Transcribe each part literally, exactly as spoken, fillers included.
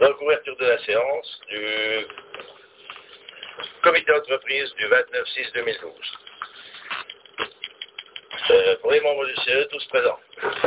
Donc, ouverture de la séance du comité d'entreprise du vingt-neuf six deux mille douze. Euh, pour les membres du C E, tous présents.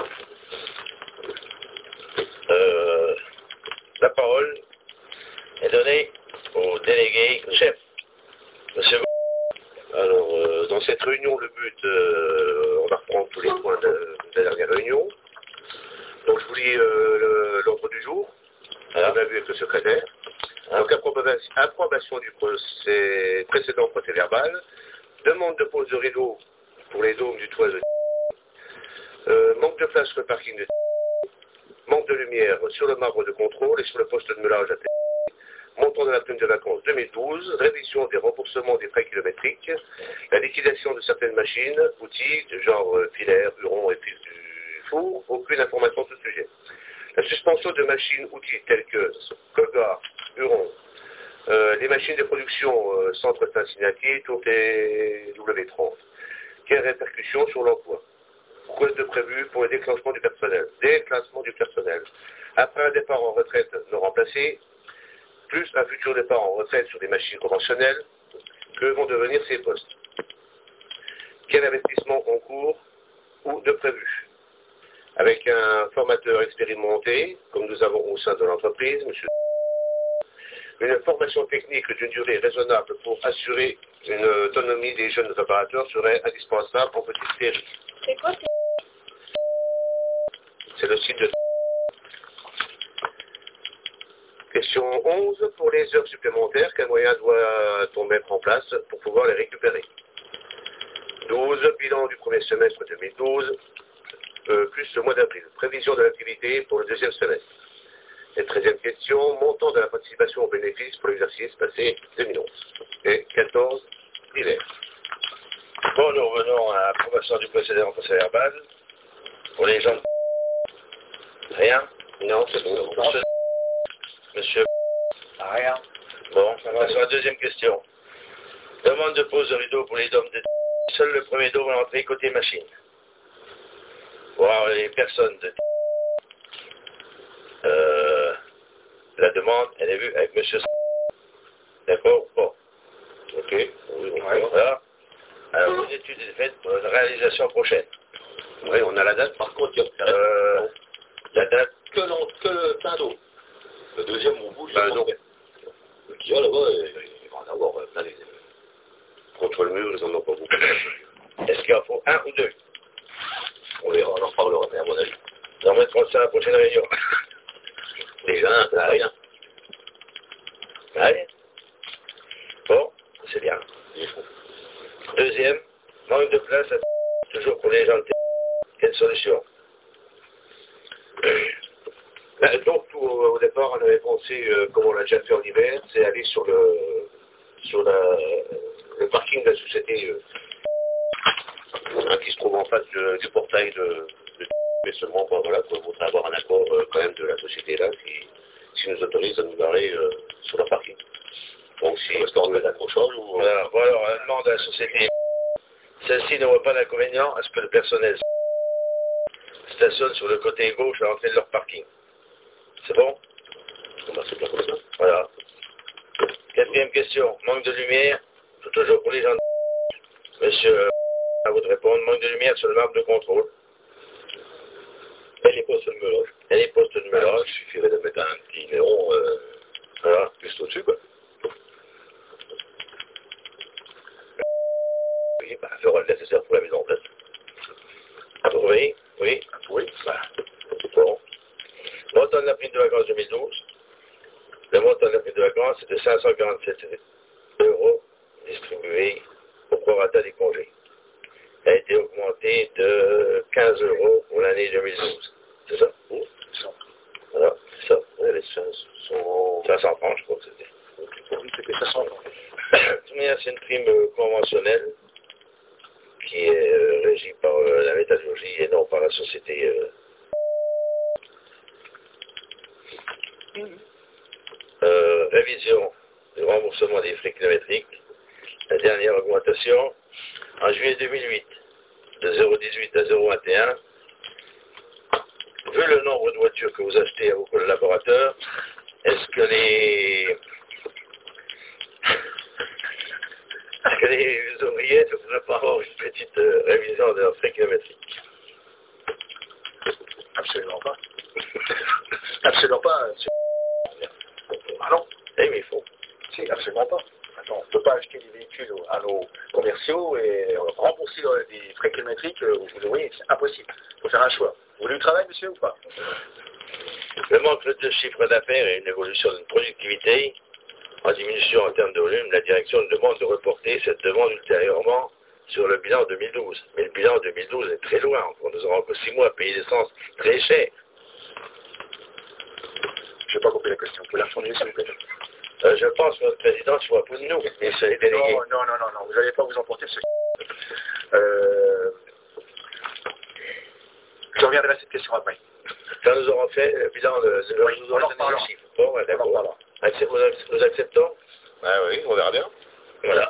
Euh, la parole est donnée au délégué chef. Monsieur. Alors, euh, dans cette réunion, le but, euh, on va reprendre tous les points de, de la dernière réunion. Donc, je vous lis euh, l'ordre du jour. Voilà. On a vu avec le secrétaire. Voilà. Donc, approbation, approbation du procès, précédent procès verbal. Demande de pose de rideau pour les dômes du toit de euh, manque de place sur le parking de manque de lumière sur le marbre de contrôle et sur le poste de meulage à terre. Montant de la prime de vacances deux mille douze, révision des remboursements des frais kilométriques, la liquidation de certaines machines, outils, de genre euh, filaire, huron et fil du four, aucune information sur ce sujet. La suspension de machines, outils tels que Colgar, huron, euh, les machines de production euh, Centre Cincinnati, toutes les W trente. Quelles répercussions sur l'emploi? Quoi de prévu pour le déclenchement du personnel? Déclassement du personnel. Après un départ en retraite non remplacé, plus un futur départ en retraite sur des machines conventionnelles, que vont devenir ces postes? Quel investissement en cours ou de prévu? Avec un formateur expérimenté, comme nous avons au sein de l'entreprise, monsieur, une formation technique d'une durée raisonnable pour assurer une autonomie des jeunes opérateurs serait indispensable en petite série. C'est quoi? C'est le site de... Question onze. Pour les heures supplémentaires, quel moyen doit-on mettre en place pour pouvoir les récupérer? douze. Bilan du premier semestre deux mille douze, euh, plus le mois d'avril. Prévision de l'activité pour le deuxième semestre. Et treizième question. Montant de la participation aux bénéfices pour l'exercice passé deux mille onze. Et quatorze. Divers. Bon, nous revenons à l'approbation du précédent procès verbal. Pour les gens... Rien? Non, c'est bon. Monsieur... Monsieur... Rien. Bon, on va sur la deuxième question. Demande de pose de rideau pour les dômes de... Seul le premier dôme à l'entrée côté machine. Voir les personnes de... Euh, la demande, elle est vue avec monsieur... D'accord? Bon. Ok. Voilà. Alors, une étude est faite pour une réalisation prochaine. Oui, on a la date. Par contre, il y a... Euh, la date... Que, que le plein d'eau. Le deuxième, on bouge. Ben non. Le qui a là-bas, il va en avoir plein les... Contre le mur, ils en ont pas beaucoup. Est-ce qu'il en faut un ou deux? On verra, on en reparlera, mais à mon avis. On mettra ça à la prochaine réunion. Déjà, un, ça n'a rien. Allez. Bon, c'est bien. Deuxième, manque de place, à... toujours pour les gens de terrain. Quelle solution? Ben, donc, tout, au, au départ, on avait pensé, euh, comme on l'a déjà fait en hiver, c'est aller sur le sur la, le parking de la société euh, hein, qui se trouve en face de, du portail de, de mais seulement pour, voilà, pour avoir un accord euh, quand même de la société là qui, qui nous autorise à nous barrer euh, sur leur parking. Donc si parce qu'on veut d'accrochage ou... Voilà, bon, alors on demande à la société, celle-ci ne voit pas d'inconvénient à ce que le personnel stationne sur le côté gauche à l'entrée de leur parking. C'est bon? C'est pas comme ça. Voilà. Quatrième question, manque de lumière, toujours pour les gens. Monsieur, à vous de répondre, manque de lumière sur le marbre de contrôle. Et les postes de meulage. Et les postes de meulage. Il suffirait de mettre un petit néon, euh, voilà, juste au-dessus, quoi. Oui, bah, fera le nécessaire pour la mise en place. Approuvé? Oui. Oui. Bah, bon. Montant de la prime de vacances deux mille douze. Le montant de la prime de vacances est de cinq cent quarante-sept euros distribués au prorata des congés. Elle a été augmentée de quinze euros pour l'année deux mille douze. C'est ça? Oui, c'est ça. Voilà, c'est ça. Les cinq cents francs, je crois que c'était. Oui, c'était cinq cents francs. C'est une prime conventionnelle qui est euh, régie par euh, la métallurgie et non par la société. Euh, mm-hmm. euh, révision du remboursement des frais kilométriques. La dernière augmentation en juillet deux mille huit, de zéro virgule dix-huit à zéro virgule vingt et un. Vu le nombre de voitures que vous achetez à vos collaborateurs, est-ce que les... Est-ce que les ouvriers ne devraient pas avoir une petite euh, révision de leur frais kilométriques? Absolument pas. Absolument pas. Ah non. Eh, mais il faut. Si, absolument pas. Attends, on ne peut pas acheter des véhicules à nos commerciaux et rembourser des frais kilométriques aux ouvriers, c'est impossible. Il faut faire un choix. Vous voulez du travail, monsieur, ou pas? Le manque de chiffre d'affaires et une évolution de productivité en diminution en termes de volume, la direction nous demande de reporter cette demande ultérieurement sur le bilan deux mille douze. Mais le bilan deux mille douze est très loin. On nous aura encore six mois à payer l'essence très cher. Je n'ai pas compris la question. Vous pouvez la reformuler, s'il vous plaît? Euh, je pense que notre président soit pour nous, mais c'est les délégués. Non, non, non, non, non. Vous n'allez pas vous emporter ce... Euh... Je reviendrai à cette question après. Quand nous aurons fait le bilan de... de oui, nous aurons on en reparlera. chiffres. Bon, ouais, d'accord. Nous acceptons? Ah oui, on verra bien. Voilà.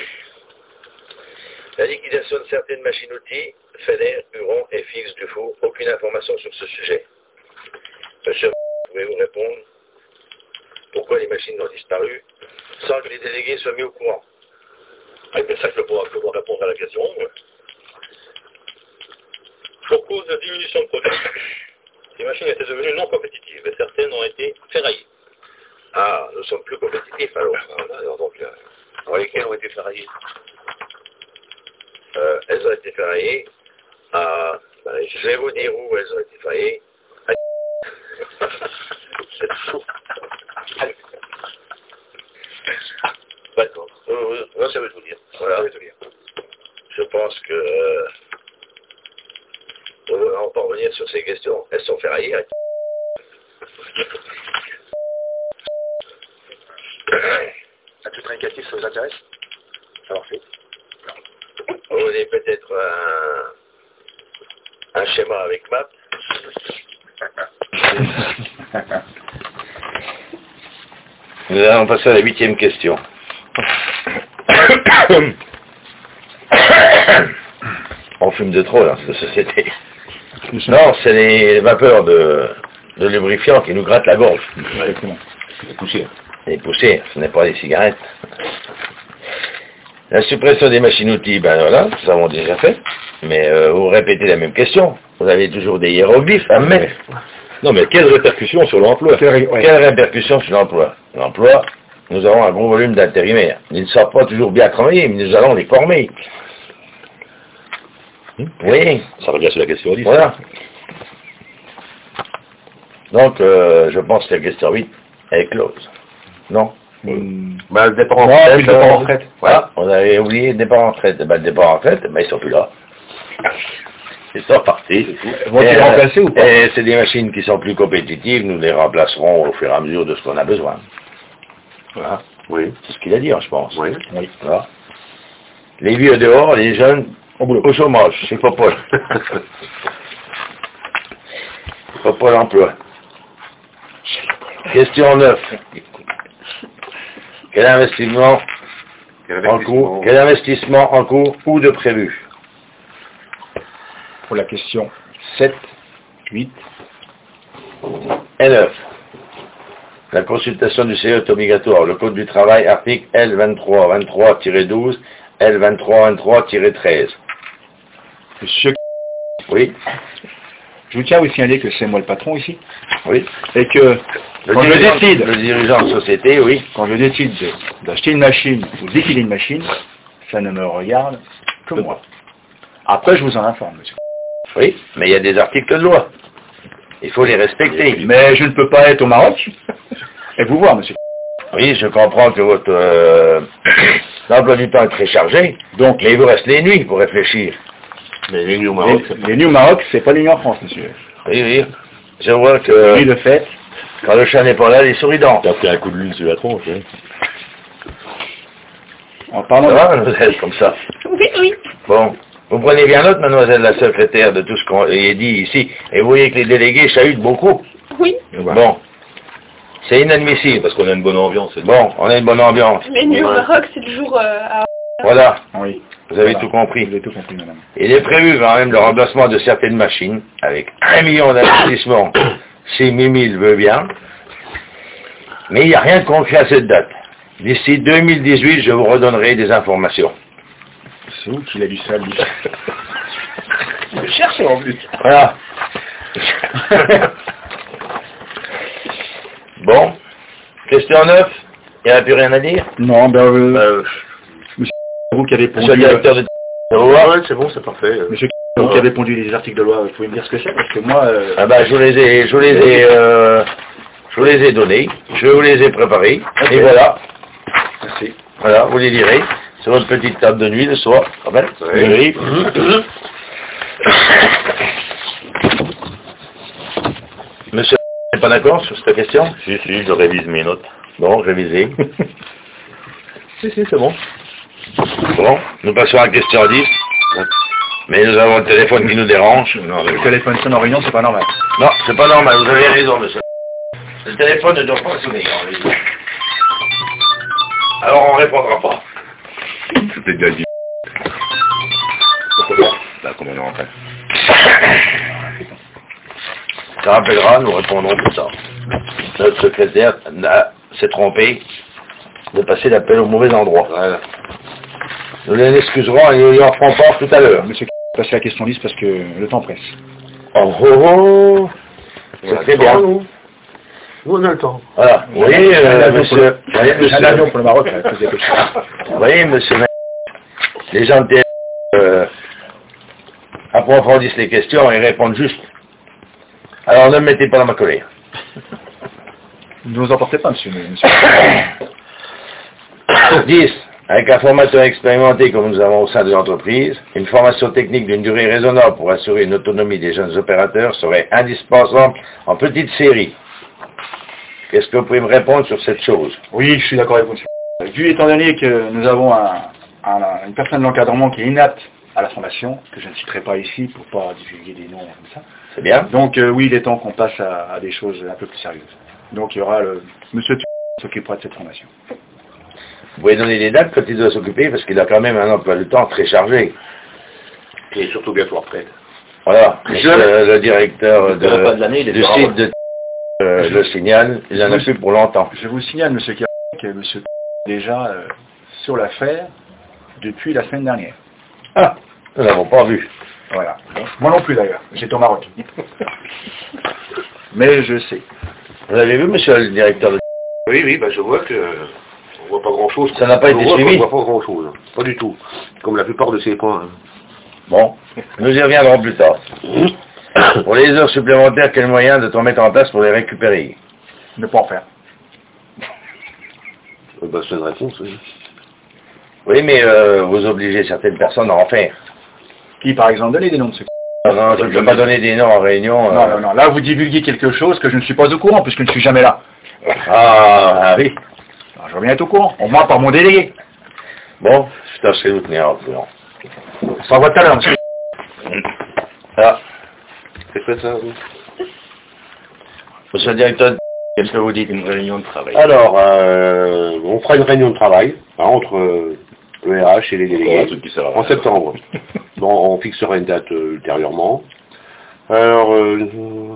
La liquidation de certaines machines-outils, Fener, Huron et Fix Dufour, aucune information sur ce sujet. Monsieur, pouvez-vous répondre pourquoi les machines ont disparu sans que les délégués soient mis au courant? Ah, c'est ça que je peux pouvoir répondre à la question. Pour cause de diminution de production, les machines étaient devenues non compétitives et certaines ont été ferraillées. Ah, nous sommes plus compétitifs alors. Alors donc, euh, alors lesquelles ont été ferraillées? euh, Elles ont été ferraillées à... Ben, je vais vous dire où elles ont été ferraillées. À... C'est fou. D'accord. Euh, euh, ça veut tout dire. Voilà. Ça veut tout dire. Je pense que... Euh, on va pas revenir sur ces questions. Elles sont ferraillées. À titre indicatif, ça vous intéresse? Alors c'est. Vous voulez peut-être un, un schéma avec map. Nous allons passer à la huitième question. On fume de trop dans cette société. Non, c'est les vapeurs de, de lubrifiant qui nous grattent la gorge. Exactement. Les poussières. Les poussières, ce n'est pas des cigarettes. La suppression des machines-outils, ben voilà, nous avons déjà fait. Mais euh, vous répétez la même question. Vous avez toujours des hiéroglyphes à mettre. Non, mais quelles répercussions sur l'emploi? Quelles répercussions sur l'emploi? L'emploi, nous avons un gros volume d'intérimaires. Ils ne savent pas toujours bien travailler, mais nous allons les former. Hum, oui. Ça revient sur la question dix. Voilà. Donc, euh, je pense que la question huit est close. Non? Hum. Ben, le départ en non, retraite. le départ en retraite. Voilà, on avait oublié le départ en retraite. Ben, le départ en retraite, ben, ils sont plus là. Ils sont partis. Vont-ils remplacer ou pas? Et c'est des machines qui sont plus compétitives, nous les remplacerons au fur et à mesure de ce qu'on a besoin. Voilà. Oui. C'est ce qu'il a dit, hein, je pense. Oui. Oui. Voilà. Les vieux dehors, les jeunes au boulot. Au chômage, c'est pas Paul. Pas Pôle emploi. Question neuf. Quel investissement, Quel en cours, quel investissement en cours ou de prévu? Pour la question sept, huit et neuf. La consultation du C E est obligatoire. Le Code du travail, article L vingt-trois vingt-trois tiret douze, L vingt-trois vingt-trois tiret treize. Monsieur, oui. Je vous tiens à vous signaler que c'est moi le patron ici. Oui. Et que le quand je décide, le dirigeant de société, oui. Quand je décide d'acheter une machine ou de liquider une machine, ça ne me regarde que moi. Après, je vous en informe, monsieur. Oui, mais il y a des articles de loi. Il faut les respecter. Mais je ne peux pas être au Maroc et vous voir, monsieur. Oui, je comprends que votre euh, emploi du temps est très chargé, donc, mais il vous reste les nuits pour réfléchir. Mais les nuits au Maroc, les, les nuits au Maroc, c'est pas les nuits en France, monsieur. Oui, oui. Je vois que... Oui, le fait. Quand le chat n'est pas là, les souris dansent. T'as pris un coup de lune sur la tronche, hein. En parlant ça va, mademoiselle, comme ça? Oui, oui. Bon. Vous prenez bien note, mademoiselle la secrétaire, de tout ce qu'on est dit ici, et vous voyez que les délégués chahutent beaucoup. Oui. Bon. C'est inadmissible. Parce qu'on a une bonne ambiance. Bon, on a une bonne ambiance. Mais nous, au Maroc, c'est le jour euh, à... Voilà. Oui. Vous avez voilà. tout compris. Vous avez tout compris, madame. Il est prévu quand même le remplacement de certaines machines, avec un million d'investissements, si Mimile veut bien. Mais il n'y a rien de concret à cette date. D'ici deux mille dix-huit, je vous redonnerai des informations. C'est où qu'il a lu ça, lui? Je cherche en plus. Voilà. Bon. Question neuf. Il n'y a plus rien à dire? Non, ben, euh, euh, monsieur vous qui avez répondu... Monsieur le directeur de... Ouais, c'est bon, c'est parfait. Monsieur vous qui avez répondu les articles de loi, vous pouvez me dire ce que c'est? Parce que moi... Euh... Ah ben, je vous les ai... Je vous les ai... Euh, je vous les ai donnés. Je vous les ai préparés. Okay. Et voilà. Merci. Voilà, vous les lirez. C'est votre petite table de nuit le soir. Ah ben, oui. Monsieur n'est pas d'accord sur cette question? Si, si, je révise mes notes. Bon, révisez. Si, si, c'est bon. Bon, nous passons à la question dix. Mais nous avons le téléphone qui nous dérange. Non, le téléphone sonne en réunion, c'est pas normal. Non, c'est pas normal, vous avez raison, monsieur. Le téléphone ne doit pas sonner en réunion. Alors on répondra pas. C'était déjà dit. Pourquoi pas? Là, combien on après? Ça rappellera, nous répondrons plus tard. Notre secrétaire s'est trompé de passer l'appel au mauvais endroit. Voilà. Nous les excuserons et nous lui en ferons part tout à l'heure. Monsieur, passez la question dix parce que le temps presse. Oh oh oh. C'est très bien. Nous, on a le temps. Voilà. Vous voyez, euh, monsieur... Vous voyez, J'ai un monsieur... avion pour le Maroc, là, posez quelque chose. Vous voyez, monsieur... Les gens de T F euh, approfondissent les questions et répondent juste. Alors ne me mettez pas dans ma colère. Ne vous emportez pas, monsieur. monsieur. dix. Avec un formateur expérimenté comme nous avons au sein de l'entreprise, une formation technique d'une durée raisonnable pour assurer une autonomie des jeunes opérateurs serait indispensable en petite série. Qu'est-ce que vous pouvez me répondre sur cette chose? Oui, je suis d'accord avec vous, monsieur. Vu étant donné que nous avons un, un, une personne de l'encadrement qui est inapte à la formation, que je ne citerai pas ici pour pas divulguer des noms comme ça. C'est bien. Donc euh, oui, il est temps qu'on passe à, à des choses un peu plus sérieuses. Donc il y aura le monsieur qui s'occupera de cette formation. Vous pouvez donner des dates quand il doit s'occuper, parce qu'il a quand même un emploi du temps très chargé. Et surtout bientôt après. Voilà. Le, le directeur de, pas de l'année, il est du site de euh, le signal, il en a plus pour longtemps. Je vous signale, monsieur Kerr, que monsieur est déjà euh, sur l'affaire depuis la semaine dernière. Ah, nous n'avons pas vu. Voilà. Moi non plus d'ailleurs, j'étais au Maroc. Mais je sais. Vous avez vu, monsieur le directeur de... Oui, oui, bah je vois que on voit pas grand-chose. Ça n'a pas été suivi? On voit pas grand-chose, pas du tout. Comme la plupart de ces points. Hein. Bon, nous y reviendrons plus tard. Pour les heures supplémentaires, quel moyen de t'en mettre en place pour les récupérer? Ne pas en faire. Euh, bah c'est une réponse, oui. Oui, mais euh, vous obligez certaines personnes à en faire. Qui, par exemple, donnez des noms de ceux. Non, non, je ne peux pas donner des noms en réunion. Non, euh... non, non. Là, vous divulguez quelque chose que je ne suis pas au courant, puisque je ne suis jamais là. Ah, ah oui. Alors, je reviens être au courant. Au moins par mon délégué. Bon, je tâcherai de vous tenir au courant. On s'envoie tout à l'heure, monsieur. Ah, C'est quoi ça, vous? monsieur le directeur, qu'est-ce que vous dites? Une réunion de travail. Alors, euh, on fera une réunion de travail hein, entre euh, le R H et les délégués Ouais, tout qui sert à rien. en septembre. Bon, on fixera une date euh, ultérieurement. Alors, euh,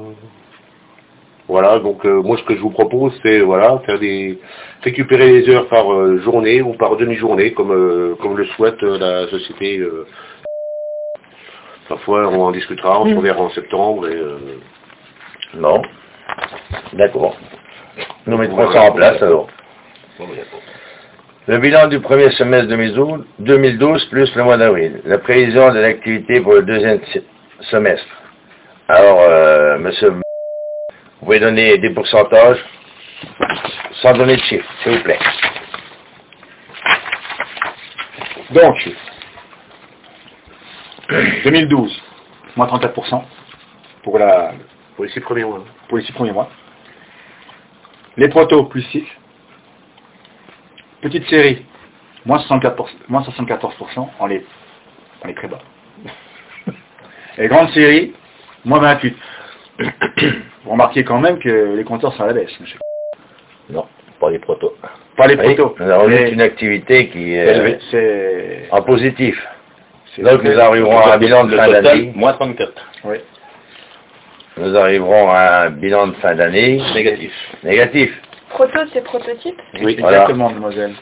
voilà, donc euh, moi ce que je vous propose, c'est voilà, faire des récupérer les heures par euh, journée ou par demi-journée, comme euh, comme le souhaite euh, la société. Euh. Parfois, on en discutera, on se reverra en septembre et. Euh, Non. D'accord. Nous mettrons ça en place alors. Le bilan du premier semestre deux mille douze plus le mois d'avril. La prévision de l'activité pour le deuxième semestre. Alors, euh, monsieur, vous pouvez donner des pourcentages sans donner de chiffres, s'il vous plaît. Donc, deux mille douze, moins trente-quatre pour cent pour, la, pour les six premiers mois. pour les six premiers mois. Les protos, plus six. Petite série, moins soixante-quatorze pour cent, moins soixante-quatorze pour cent, on est, on est très bas. Et grande série, moins vingt-huit. Vous remarquez quand même que les compteurs sont à la baisse, monsieur. Non, pas les protos. Pas les Oui, protos. nous avons mais juste une activité qui est c'est... en positif. c'est Donc nous arriverons à un bilan de Le fin total, d'année. moins trente-quatre. Oui. Nous arriverons à un bilan de fin d'année Négatif. négatif. Proto, c'est prototype. Oui, Exactement, mademoiselle.